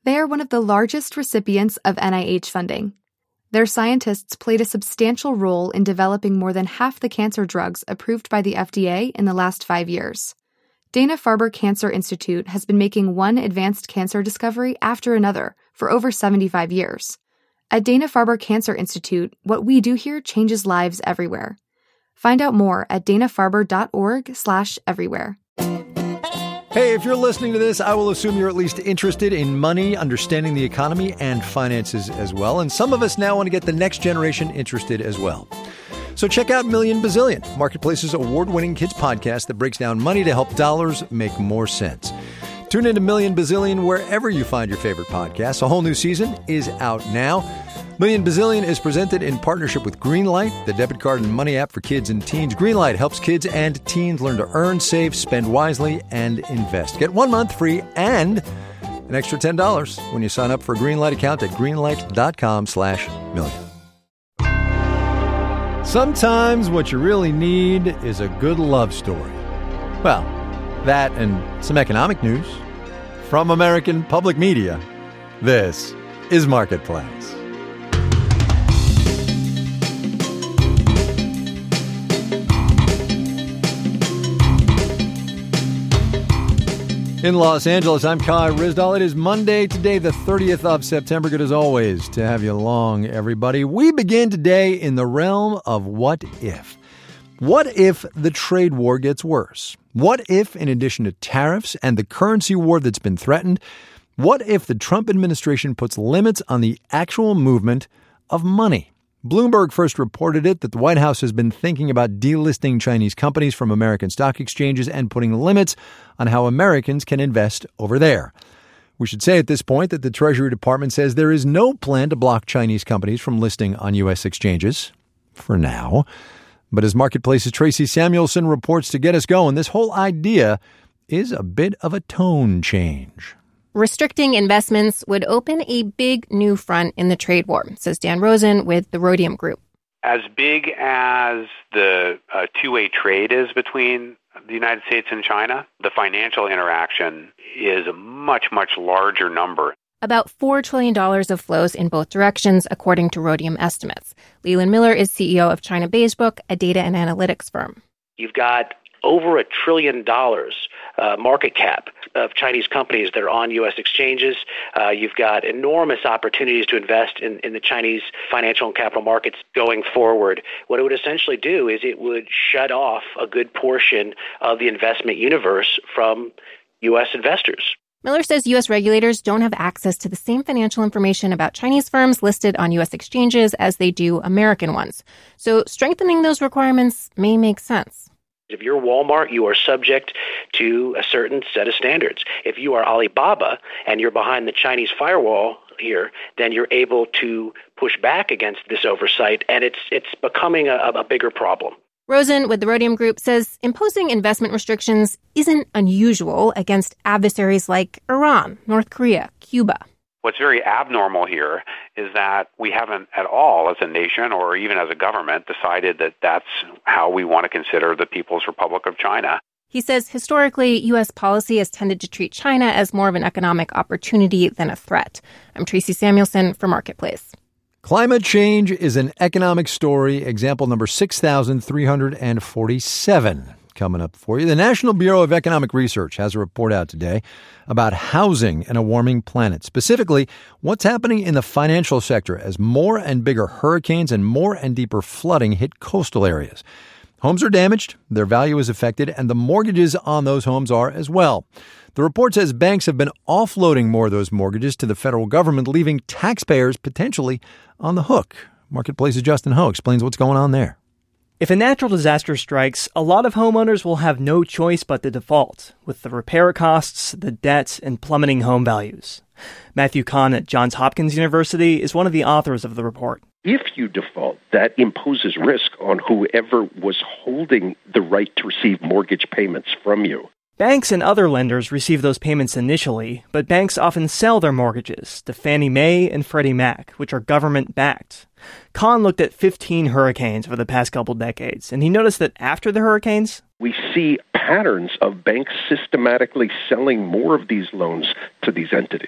They are one of the largest recipients of NIH funding. Their scientists played a substantial role in developing more than half the cancer drugs approved by the FDA in the last 5 years. Dana-Farber Cancer Institute has been making one advanced cancer discovery after another for over 75 years. At Dana-Farber Cancer Institute, what we do here changes lives everywhere. Find out more at danafarber.org/everywhere. Hey, if you're listening to this, I will assume you're at least interested in money, understanding the economy, and finances as well. And some of us now want to get the next generation interested as well. So check out Million Bazillion, Marketplace's award-winning kids podcast that breaks down money to help dollars make more sense. Tune into Million Bazillion wherever you find your favorite podcasts. A whole new season is out now. Million Bazillion is presented in partnership with Greenlight, the debit card and money app for kids and teens. Greenlight helps kids and teens learn to earn, save, spend wisely, and invest. Get 1 month free and an extra $10 when you sign up for a Greenlight account at greenlight.com/million. Sometimes what you really need is a good love story. Well, that and some economic news. From American Public Media, this is Marketplace. In Los Angeles, I'm Kai Ryssdal. It is Monday today, the 30th of September. Good as always to have you along, everybody. We begin today in the realm of what if. What if the trade war gets worse? What if, in addition to tariffs and the currency war that's been threatened, what if the Trump administration puts limits on the actual movement of money? Bloomberg first reported that the White House has been thinking about delisting Chinese companies from American stock exchanges and putting limits on how Americans can invest over there. We should say at this point that the Treasury Department says there is no plan to block Chinese companies from listing on U.S. exchanges, for now. But as Marketplace's Tracy Samuelson reports to get us going, this whole idea is a bit of a tone change. Restricting investments would open a big new front in the trade war, says Dan Rosen with the Rhodium Group. As big as the two-way trade is between the United States and China, the financial interaction is a much, much larger number. About $4 trillion of flows in both directions, according to Rhodium estimates. Leland Miller is CEO of China Beigebook, a data and analytics firm. You've got over $1 trillion market cap of Chinese companies that are on U.S. exchanges. You've got enormous opportunities to invest in the Chinese financial and capital markets going forward. What it would essentially do is it would shut off a good portion of the investment universe from U.S. investors. Miller says U.S. regulators don't have access to the same financial information about Chinese firms listed on U.S. exchanges as they do American ones. So strengthening those requirements may make sense. If you're Walmart, you are subject to a certain set of standards. If you are Alibaba and you're behind the Chinese firewall here, then you're able to push back against this oversight, and it's becoming a bigger problem. Rosen with the Rhodium Group says imposing investment restrictions isn't unusual against adversaries like Iran, North Korea, Cuba. What's very abnormal here is that we haven't at all as a nation or even as a government decided that that's how we want to consider the People's Republic of China. He says historically, U.S. policy has tended to treat China as more of an economic opportunity than a threat. I'm Tracy Samuelson for Marketplace. Climate change is an economic story, example number 6,347. Coming up for you. The National Bureau of Economic Research has a report out today about housing and a warming planet. Specifically, what's happening in the financial sector as more and bigger hurricanes and more and deeper flooding hit coastal areas. Homes are damaged, their value is affected, and the mortgages on those homes are as well. The report says banks have been offloading more of those mortgages to the federal government, leaving taxpayers potentially on the hook. Marketplace's Justin Ho explains what's going on there. If a natural disaster strikes, a lot of homeowners will have no choice but to default, with the repair costs, the debt, and plummeting home values. Matthew Kahn at Johns Hopkins University is one of the authors of the report. If you default, that imposes risk on whoever was holding the right to receive mortgage payments from you. Banks and other lenders receive those payments initially, but banks often sell their mortgages to Fannie Mae and Freddie Mac, which are government-backed. Kahn looked at 15 hurricanes over the past couple decades, and he noticed that after the hurricanes, we see patterns of banks systematically selling more of these loans to these entities.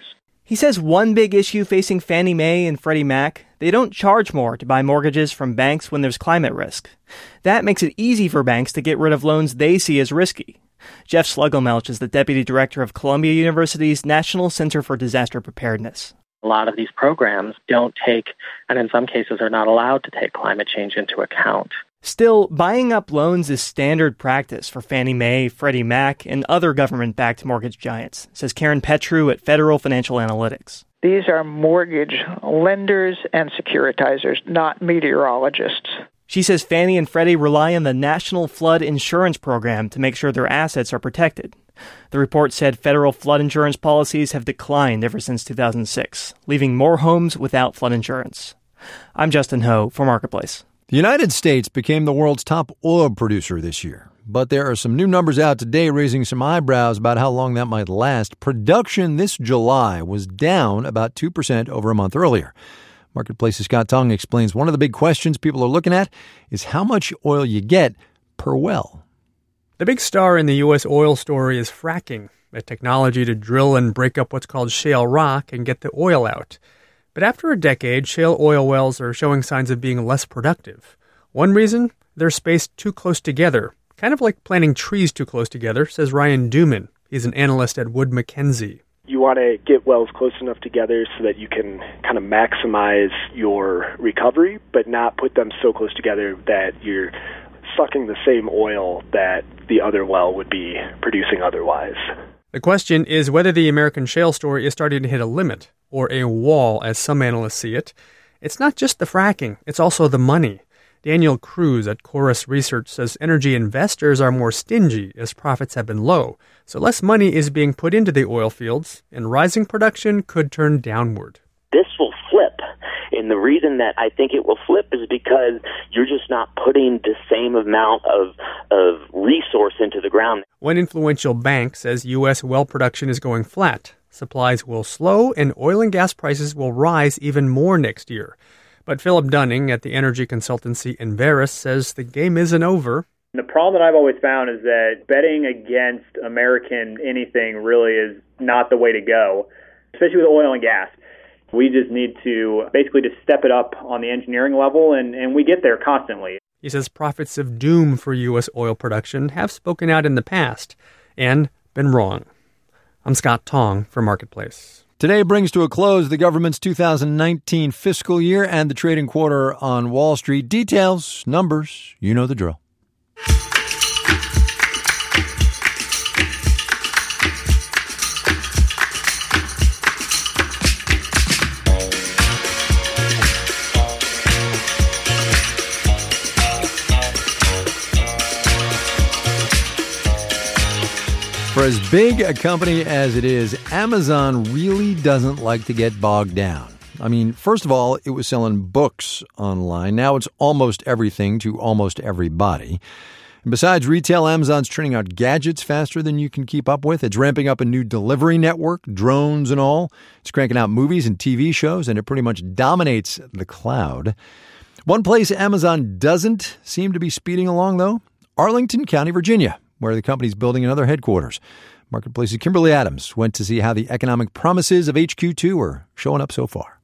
He says one big issue facing Fannie Mae and Freddie Mac, they don't charge more to buy mortgages from banks when there's climate risk. That makes it easy for banks to get rid of loans they see as risky. Jeff Slugelmelch is the deputy director of Columbia University's National Center for Disaster Preparedness. A lot of these programs don't take, and in some cases are not allowed to take, climate change into account. Still, buying up loans is standard practice for Fannie Mae, Freddie Mac, and other government-backed mortgage giants, says Karen Petru at Federal Financial Analytics. These are mortgage lenders and securitizers, not meteorologists. She says Fannie and Freddie rely on the National Flood Insurance Program to make sure their assets are protected. The report said federal flood insurance policies have declined ever since 2006, leaving more homes without flood insurance. I'm Justin Ho for Marketplace. The United States became the world's top oil producer this year, but there are some new numbers out today raising some eyebrows about how long that might last. Production this July was down about 2% over a month earlier. Marketplace's Scott Tong explains one of the big questions people are looking at is how much oil you get per well. The big star in the U.S. oil story is fracking, a technology to drill and break up what's called shale rock and get the oil out. But after a decade, shale oil wells are showing signs of being less productive. One reason? They're spaced too close together, kind of like planting trees too close together, says Ryan Duman. He's an analyst at Wood Mackenzie. You want to get wells close enough together so that you can kind of maximize your recovery, but not put them so close together that you're sucking the same oil that the other well would be producing otherwise. The question is whether the American shale story is starting to hit a limit, or a wall, as some analysts see it. It's not just the fracking, it's also the money. Daniel Cruz at Chorus Research says energy investors are more stingy as profits have been low, so less money is being put into the oil fields, and rising production could turn downward. This will flip, and the reason that I think it will flip is because you're just not putting the same amount of resource into the ground. One influential bank says U.S. well production is going flat. Supplies will slow, and oil and gas prices will rise even more next year. But Philip Dunning at the energy consultancy Enverus says the game isn't over. The problem that I've always found is that betting against American anything really is not the way to go, especially with oil and gas. We just need to basically just step it up on the engineering level, and we get there constantly. He says prophets of doom for U.S. oil production have spoken out in the past and been wrong. I'm Scott Tong for Marketplace. Today brings to a close the government's 2019 fiscal year and the trading quarter on Wall Street. Details, numbers, you know the drill. For as big a company as it is, Amazon really doesn't like to get bogged down. I mean, first of all, it was selling books online. Now it's almost everything to almost everybody. And besides retail, Amazon's churning out gadgets faster than you can keep up with. It's ramping up a new delivery network, drones and all. It's cranking out movies and TV shows, and it pretty much dominates the cloud. One place Amazon doesn't seem to be speeding along, though, Arlington County, Virginia, where the company's building another headquarters. Marketplace's Kimberly Adams went to see how the economic promises of HQ2 are showing up so far.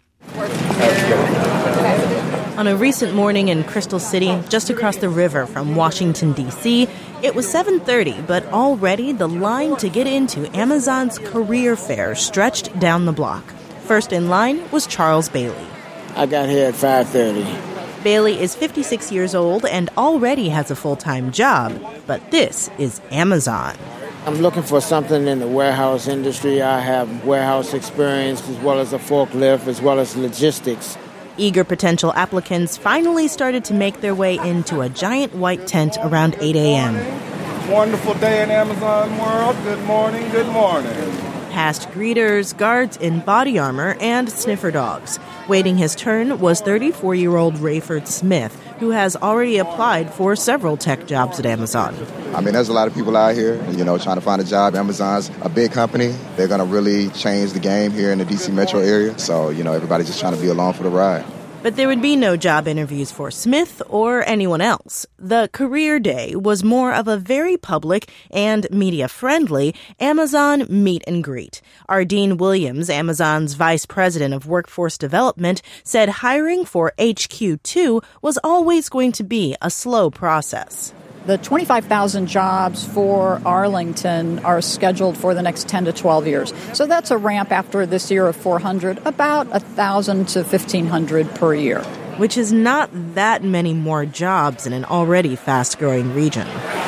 On a recent morning in Crystal City, just across the river from Washington, D.C., it was 7:30, but already the line to get into Amazon's career fair stretched down the block. First in line was Charles Bailey. I got here at 5:30. Bailey is 56 years old and already has a full-time job, but this is Amazon. I'm looking for something in the warehouse industry. I have warehouse experience as well as a forklift as well as logistics. Eager potential applicants finally started to make their way into a giant white tent around 8 a.m. Wonderful day in Amazon world. Good morning, good morning. Past greeters, guards in body armor, and sniffer dogs. Waiting his turn was 34-year-old Rayford Smith, who has already applied for several tech jobs at Amazon. I mean, there's a lot of people out here, trying to find a job. Amazon's a big company. They're going to really change the game here in the D.C. metro area. So, everybody's just trying to be along for the ride. But there would be no job interviews for Smith or anyone else. The career day was more of a very public and media-friendly Amazon meet and greet. Ardeen Williams, Amazon's vice president of workforce development, said hiring for HQ2 was always going to be a slow process. The 25,000 jobs for Arlington are scheduled for the next 10 to 12 years. So that's a ramp after this year of 400, about 1,000 to 1,500 per year. Which is not that many more jobs in an already fast-growing region.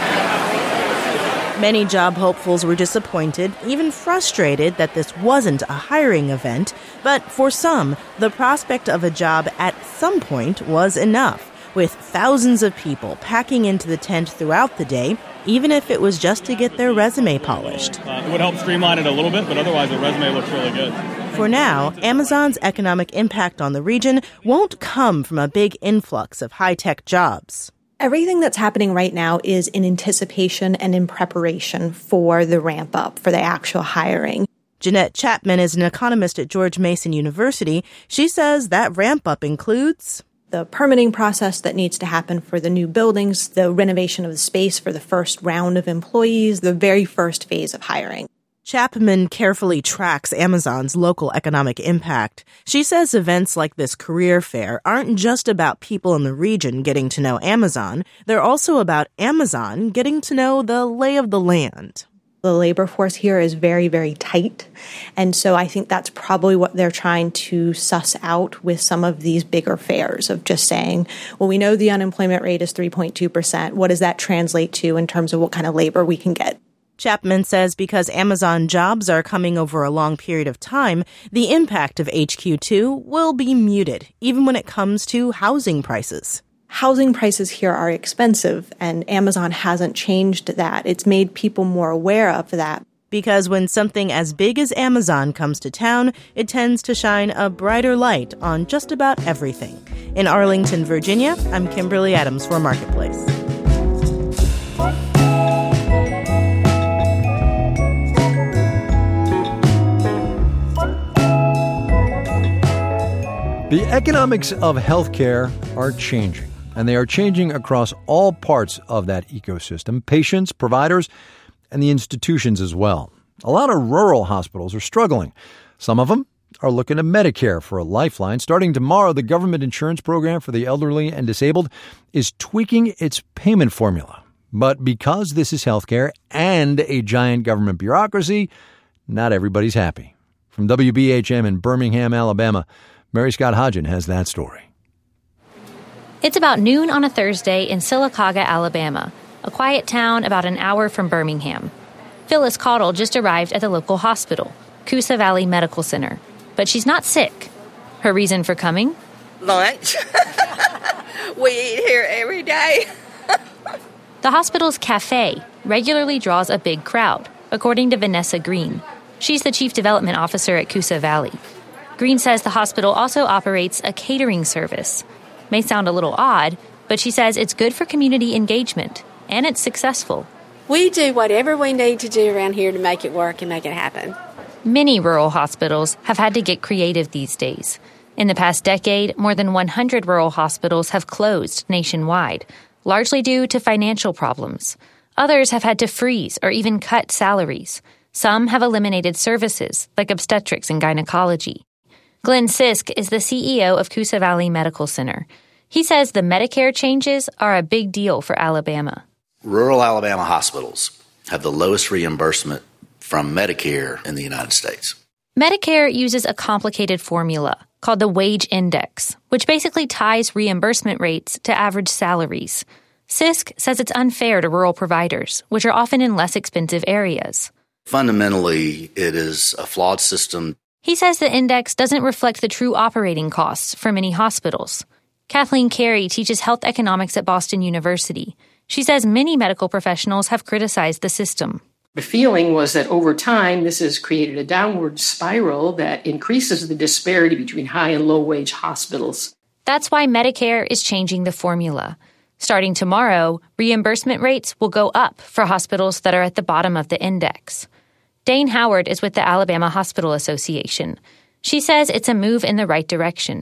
Many job hopefuls were disappointed, even frustrated that this wasn't a hiring event. But for some, the prospect of a job at some point was enough, with thousands of people packing into the tent throughout the day, even if it was just to get their resume polished. It would help streamline it a little bit, but otherwise the resume looks really good. For now, Amazon's economic impact on the region won't come from a big influx of high-tech jobs. Everything that's happening right now is in anticipation and in preparation for the ramp up, for the actual hiring. Jeanette Chapman is an economist at George Mason University. She says that ramp up includes the permitting process that needs to happen for the new buildings, the renovation of the space for the first round of employees, the very first phase of hiring. Chapman carefully tracks Amazon's local economic impact. She says events like this career fair aren't just about people in the region getting to know Amazon. They're also about Amazon getting to know the lay of the land. The labor force here is very, very tight. And so I think that's probably what they're trying to suss out with some of these bigger fairs of just saying, well, we know the unemployment rate is 3.2%. What does that translate to in terms of what kind of labor we can get? Chapman says because Amazon jobs are coming over a long period of time, the impact of HQ2 will be muted, even when it comes to housing prices. Housing prices here are expensive, and Amazon hasn't changed that. It's made people more aware of that. Because when something as big as Amazon comes to town, it tends to shine a brighter light on just about everything. In Arlington, Virginia, I'm Kimberly Adams for Marketplace. The economics of healthcare are changing, and they are changing across all parts of that ecosystem, patients, providers, and the institutions as well. A lot of rural hospitals are struggling. Some of them are looking to Medicare for a lifeline. Starting tomorrow, the government insurance program for the elderly and disabled is tweaking its payment formula. But because this is healthcare and a giant government bureaucracy, not everybody's happy. From WBHM in Birmingham, Alabama, Mary Scott Hodgen has that story. It's about noon on a Thursday in Sylacauga, Alabama, a quiet town about an hour from Birmingham. Phyllis Caudle just arrived at the local hospital, Coosa Valley Medical Center, but she's not sick. Her reason for coming? Lunch. We eat here every day. The hospital's cafe regularly draws a big crowd, according to Vanessa Green. She's the chief development officer at Coosa Valley. Green says the hospital also operates a catering service. May sound a little odd, but she says it's good for community engagement, and it's successful. We do whatever we need to do around here to make it work and make it happen. Many rural hospitals have had to get creative these days. In the past decade, more than 100 rural hospitals have closed nationwide, largely due to financial problems. Others have had to freeze or even cut salaries. Some have eliminated services, like obstetrics and gynecology. Glenn Sisk is the CEO of Coosa Valley Medical Center. He says the Medicare changes are a big deal for Alabama. Rural Alabama hospitals have the lowest reimbursement from Medicare in the United States. Medicare uses a complicated formula called the wage index, which basically ties reimbursement rates to average salaries. Sisk says it's unfair to rural providers, which are often in less expensive areas. Fundamentally, it is a flawed system. He says the index doesn't reflect the true operating costs for many hospitals. Kathleen Carey teaches health economics at Boston University. She says many medical professionals have criticized the system. The feeling was that over time, this has created a downward spiral that increases the disparity between high and low wage hospitals. That's why Medicare is changing the formula. Starting tomorrow, reimbursement rates will go up for hospitals that are at the bottom of the index. Dane Howard is with the Alabama Hospital Association. She says it's a move in the right direction.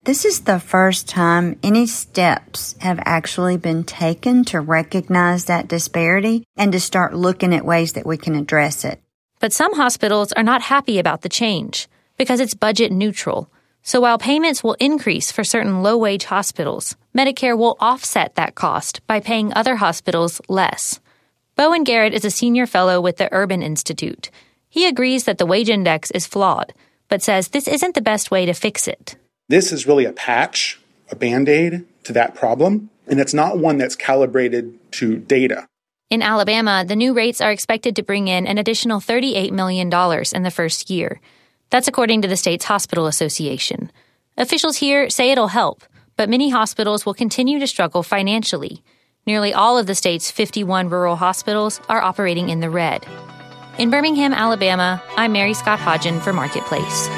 This is the first time any steps have actually been taken to recognize that disparity and to start looking at ways that we can address it. But some hospitals are not happy about the change because it's budget neutral. So while payments will increase for certain low-wage hospitals, Medicare will offset that cost by paying other hospitals less. Bowen Garrett is a senior fellow with the Urban Institute. He agrees that the wage index is flawed, but says this isn't the best way to fix it. This is really a patch, a Band-Aid to that problem, and it's not one that's calibrated to data. In Alabama, the new rates are expected to bring in an additional $38 million in the first year. That's according to the state's hospital association. Officials here say it'll help, but many hospitals will continue to struggle financially. Nearly all of the state's 51 rural hospitals are operating in the red. In Birmingham, Alabama, I'm Mary Scott Hodgen for Marketplace.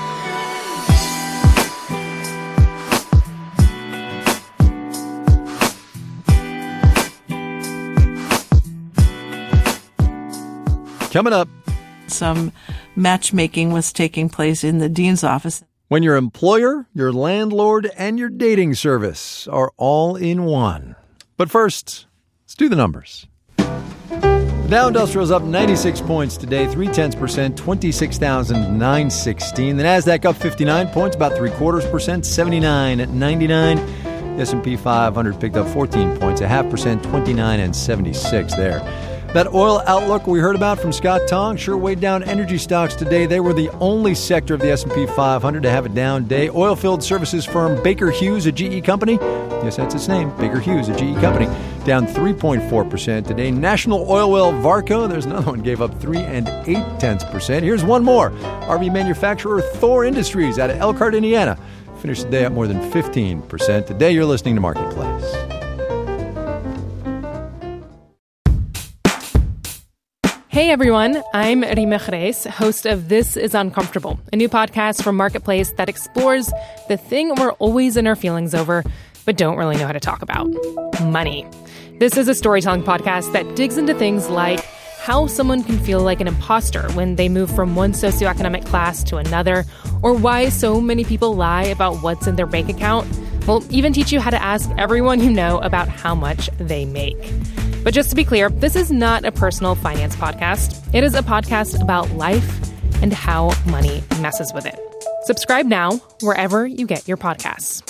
Coming up, some matchmaking was taking place in the dean's office. When your employer, your landlord, and your dating service are all in one. But first, let's do the numbers. The Dow Industrial is up 96 points today, 0.3%, 26,916. The Nasdaq up 59 points, about 0.75%, 79.99. The S&P 500 picked up 14 points, 0.5%, 29.76 there. That oil outlook we heard about from Scott Tong sure weighed down energy stocks today. They were the only sector of the S&P 500 to have a down day. Oilfield services firm Baker Hughes, a GE company, yes, that's its name, Baker Hughes, a GE company, down 3.4% today. National Oil Well Varco, there's another one, gave up 3.8%. Here's one more. RV manufacturer Thor Industries out of Elkhart, Indiana, finished the day up more than 15%. Today you're listening to Marketplace. Hey everyone, I'm Rima Reis, host of This is Uncomfortable, a new podcast from Marketplace that explores the thing we're always in our feelings over, but don't really know how to talk about: money. This is a storytelling podcast that digs into things like how someone can feel like an imposter when they move from one socioeconomic class to another, or why so many people lie about what's in their bank account. We'll even teach you how to ask everyone you know about how much they make. But just to be clear, this is not a personal finance podcast. It is a podcast about life and how money messes with it. Subscribe now wherever you get your podcasts.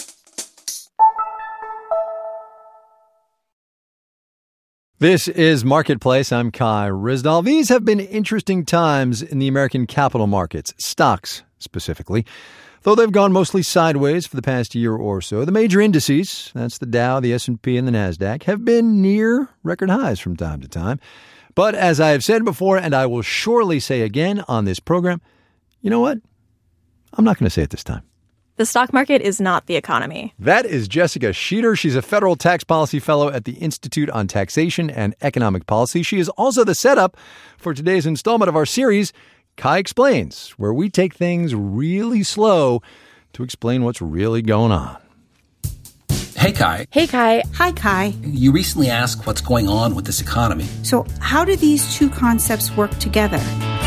This is Marketplace. I'm Kai Ryssdal. These have been interesting times in the American capital markets, stocks specifically. Though they've gone mostly sideways for the past year or so, the major indices, that's the Dow, the S&P, and the Nasdaq, have been near record highs from time to time. But as I have said before, and I will surely say again on this program, you know what? I'm not going to say it this time. The stock market is not the economy. That is Jessica Sheeter. She's a federal tax policy fellow at the Institute on Taxation and Economic Policy. She is also the setup for today's installment of our series, Kai Explains, where we take things really slow to explain what's really going on. Hey, Kai. Hey, Kai. Hi, Kai. You recently asked what's going on with this economy. So how do these two concepts work together?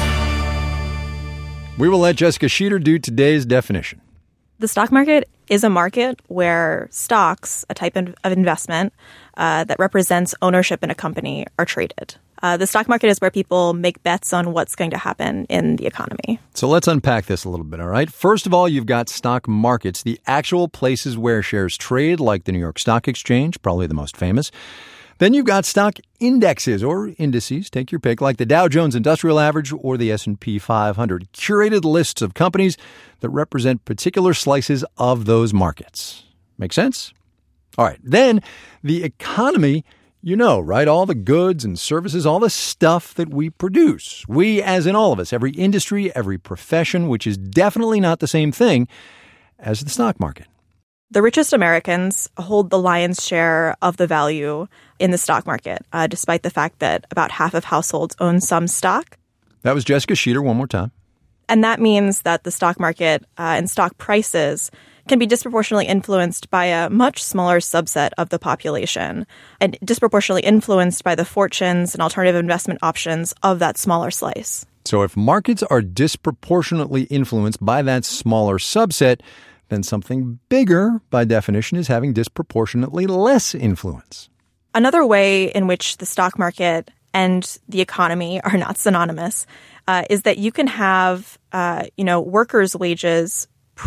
We will let Jessica Sheeter do today's definition. The stock market is a market where stocks, a type of investment that represents ownership in a company, are traded. The stock market is where people make bets on what's going to happen in the economy. So let's unpack this a little bit, all right? First of all, you've got stock markets, the actual places where shares trade, like the New York Stock Exchange, probably the most famous. Then you've got stock indexes or indices, take your pick, like the Dow Jones Industrial Average or the S&P 500, curated lists of companies that represent particular slices of those markets. Make sense? All right. Then the economy, you know, right? All the goods and services, all the stuff that we produce. We, as in all of us, every industry, every profession, which is definitely not the same thing as the stock market. The richest Americans hold the lion's share of the value in the stock market, despite the fact that about half of households own some stock. That was Jessica Sheeter one more time. And that means that the stock market and stock prices can be disproportionately influenced by a much smaller subset of the population and disproportionately influenced by the fortunes and alternative investment options of that smaller slice. So if markets are disproportionately influenced by that smaller subset, then something bigger, by definition, is having disproportionately less influence. Another way in which the stock market and the economy are not synonymous is that you can have, workers' wages,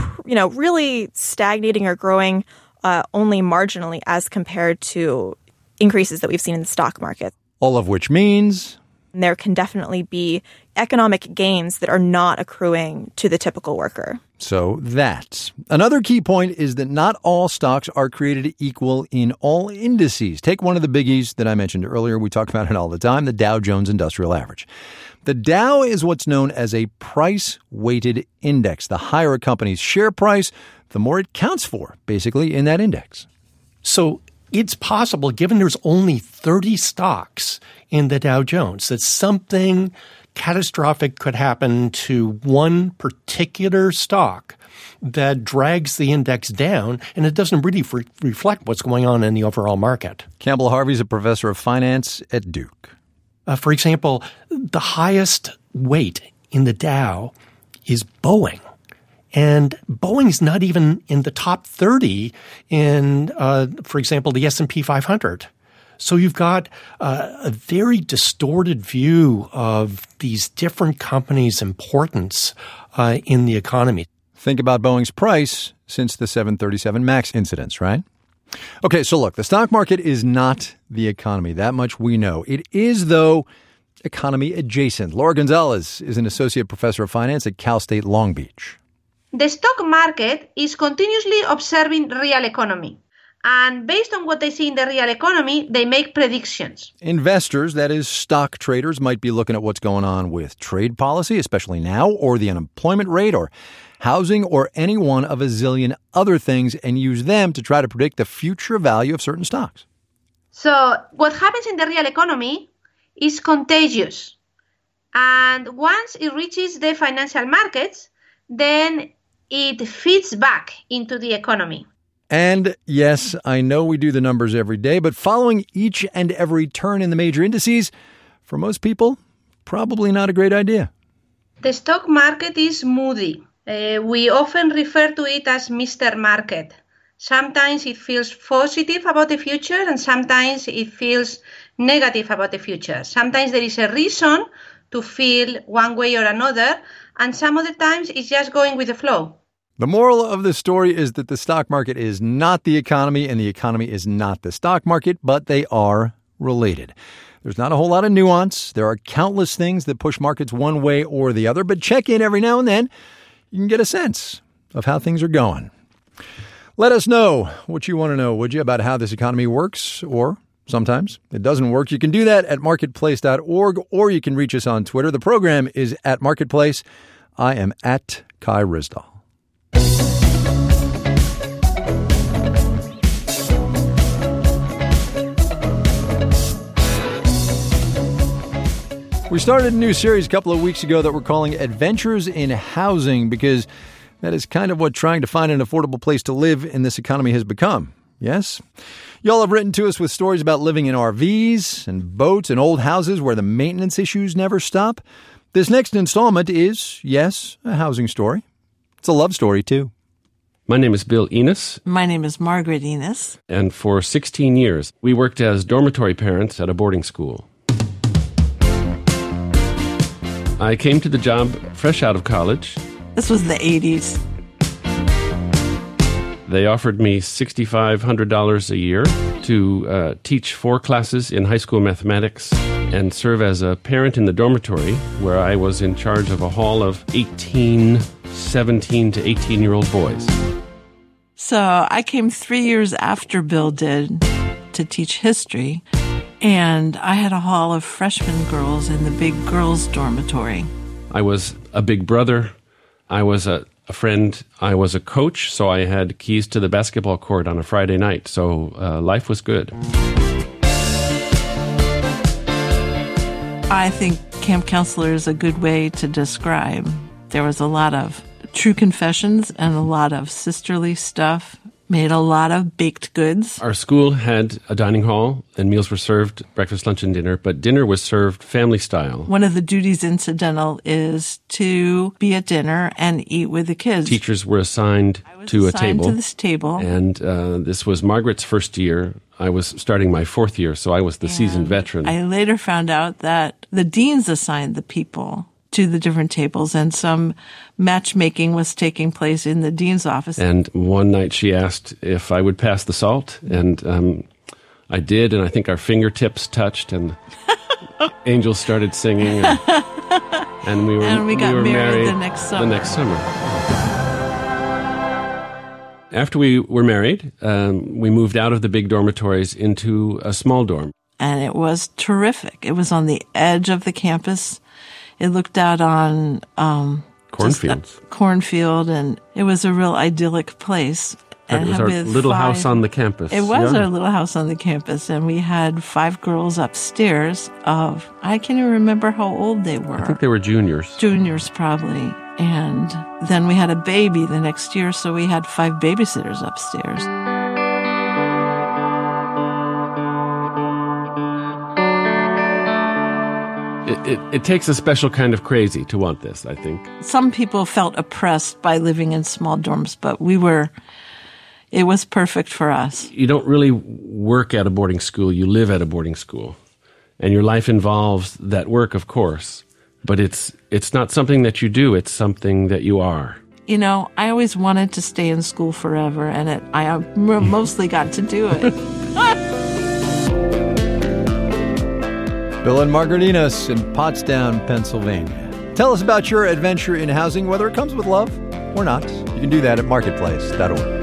really stagnating or growing only marginally as compared to increases that we've seen in the stock market. All of which means there can definitely be economic gains that are not accruing to the typical worker. So that's another key point is that not all stocks are created equal in all indices. Take one of the biggies that I mentioned earlier. We talk about it all the time, the Dow Jones Industrial Average. The Dow is what's known as a price-weighted index. The higher a company's share price, the more it counts for, basically, in that index. So it's possible, given there's only 30 stocks in the Dow Jones, that something catastrophic could happen to one particular stock that drags the index down, and it doesn't really reflect what's going on in the overall market. Campbell Harvey's a professor of finance at Duke. For example, the highest weight in the Dow is Boeing. And Boeing's not even in the top 30 in, for example, the S&P 500. So you've got a very distorted view of these different companies' importance in the economy. Think about Boeing's price since the 737 MAX incidents, right? Okay, so look, the stock market is not the economy. That much we know. It is, though, economy adjacent. Laura Gonzalez is an associate professor of finance at Cal State Long Beach. The stock market is continuously observing real economy. And based on what they see in the real economy, they make predictions. Investors, that is stock traders, might be looking at what's going on with trade policy, especially now, or the unemployment rate, or housing, or any one of a zillion other things, and use them to try to predict the future value of certain stocks. So what happens in the real economy is contagious. And once it reaches the financial markets, then it feeds back into the economy. And yes, I know we do the numbers every day, but following each and every turn in the major indices, for most people, probably not a great idea. The stock market is moody. We often refer to it as Mr. Market. Sometimes it feels positive about the future and sometimes it feels negative about the future. Sometimes there is a reason to feel one way or another, and some of the times it's just going with the flow. The moral of the story is that the stock market is not the economy and the economy is not the stock market, but they are related. There's not a whole lot of nuance. There are countless things that push markets one way or the other, but check in every now and then. You can get a sense of how things are going. Let us know what you want to know, would you, about how this economy works, or sometimes it doesn't work. You can do that at marketplace.org, or you can reach us on Twitter. The program is at Marketplace. I am at Kai Ryssdal. We started a new series a couple of weeks ago that we're calling Adventures in Housing, because that is kind of what trying to find an affordable place to live in this economy has become. Yes? Y'all have written to us with stories about living in RVs and boats and old houses where the maintenance issues never stop. This next installment is, yes, a housing story. It's a love story, too. My name is Bill Enos. My name is Margaret Enos. And for 16 years, we worked as dormitory parents at a boarding school. I came to the job fresh out of college. This was the 80s. They offered me $6,500 a year to teach 4 classes in high school mathematics and serve as a parent in the dormitory, where I was in charge of a hall of 17 to 18-year-old boys. So I came 3 years after Bill did to teach history. And I had a hall of freshman girls in the big girls' dormitory. I was a big brother. I was a friend. I was a coach, so I had keys to the basketball court on a Friday night. So life was good. I think camp counselor is a good way to describe. There was a lot of true confessions and a lot of sisterly stuff made a lot of baked goods. Our school had a dining hall, and meals were served, breakfast, lunch, and dinner, but dinner was served family style. One of the duties incidental is to be at dinner and eat with the kids. Teachers were assigned to a table. To this table. And this was Margaret's first year. I was starting my fourth year, so I was the seasoned veteran. I later found out that the deans assigned the people to the different tables, and some matchmaking was taking place in the dean's office. And one night she asked if I would pass the salt, and I did, and I think our fingertips touched, and angels started singing, and we got were married the next summer. After we were married, we moved out of the big dormitories into a small dorm. And it was terrific. It was on the edge of the campus. It looked out on cornfields. Cornfield, and it was a real idyllic place. And it was our little house on the campus. It was our little house on the campus, and we had 5 girls upstairs of, I can't even remember how old they were. I think they were juniors. Juniors, probably. And then we had a baby the next year, so we had 5 babysitters upstairs. It takes a special kind of crazy to want this, I think. Some people felt oppressed by living in small dorms, but it was perfect for us. You don't really work at a boarding school, you live at a boarding school. And your life involves that work, of course. But it's not something that you do, it's something that you are. You know, I always wanted to stay in school forever, and I mostly got to do it. Bill and Margaret Enos in Pottstown, Pennsylvania. Tell us about your adventure in housing, whether it comes with love or not. You can do that at marketplace.org.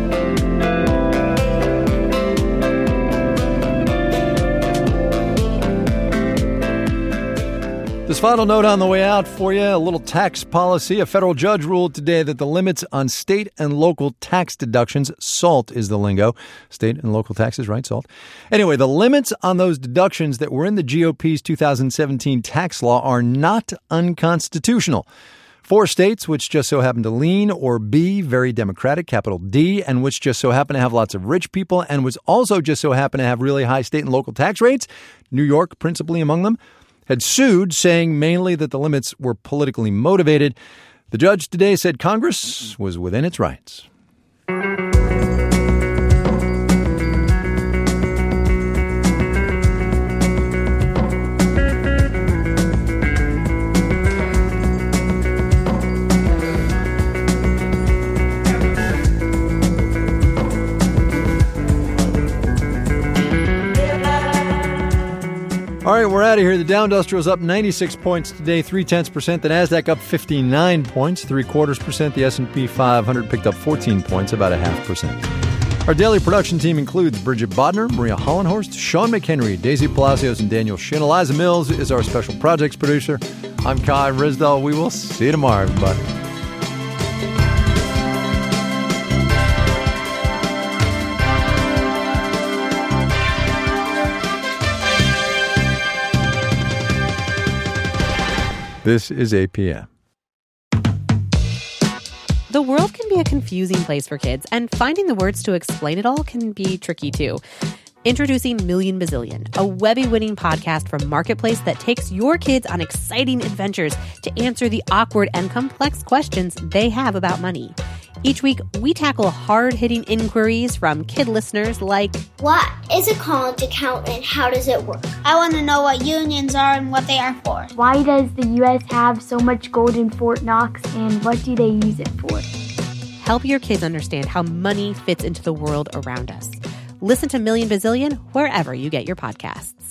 This final note on the way out for you, a little tax policy. A federal judge ruled today that the limits on state and local tax deductions, SALT is the lingo, state and local taxes, right, SALT? Anyway, the limits on those deductions that were in the GOP's 2017 tax law are not unconstitutional. 4 states, which just so happen to lean or be very Democratic, capital D, and which just so happen to have lots of rich people, and which also just so happen to have really high state and local tax rates, New York principally among them, had sued, saying mainly that the limits were politically motivated. The judge today said Congress was within its rights. All right, we're out of here. The Dow Industrial's up 96 points today, 0.3%. The Nasdaq up 59 points, 0.75%. The S&P 500 picked up 14 points, about 0.5%. Our daily production team includes Bridget Bodner, Maria Hollenhorst, Sean McHenry, Daisy Palacios, and Daniel Shin. Eliza Mills is our special projects producer. I'm Kai Risdall. We will see you tomorrow, everybody. This is APM. The world can be a confusing place for kids, and finding the words to explain it all can be tricky too. Introducing Million Bazillion, a Webby-winning podcast from Marketplace that takes your kids on exciting adventures to answer the awkward and complex questions they have about money. Each week, we tackle hard-hitting inquiries from kid listeners like, what is a college account and how does it work? I want to know what unions are and what they are for. Why does the U.S. have so much gold in Fort Knox and what do they use it for? Help your kids understand how money fits into the world around us. Listen to Million Bazillion wherever you get your podcasts.